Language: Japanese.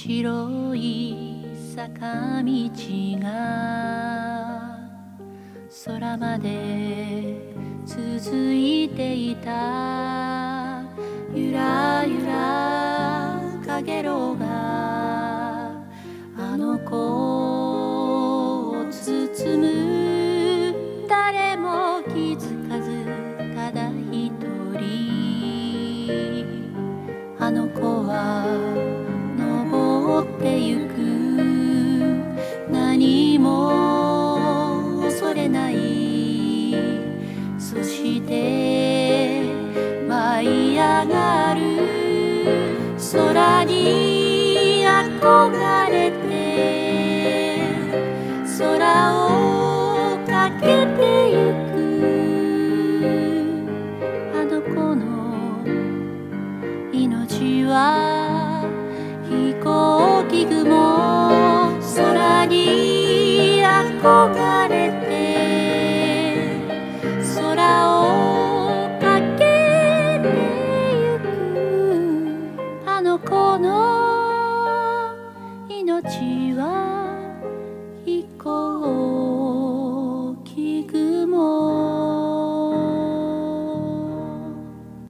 白い坂道が空まで続いていた。ゆらゆらかげろうがあの子を包む。誰も気づかずただ一人あの子は登ってゆく。何も恐れない。そして舞い上がる。空に憧れて空をかけてゆく。あの子の命は飛行機雲。空に憧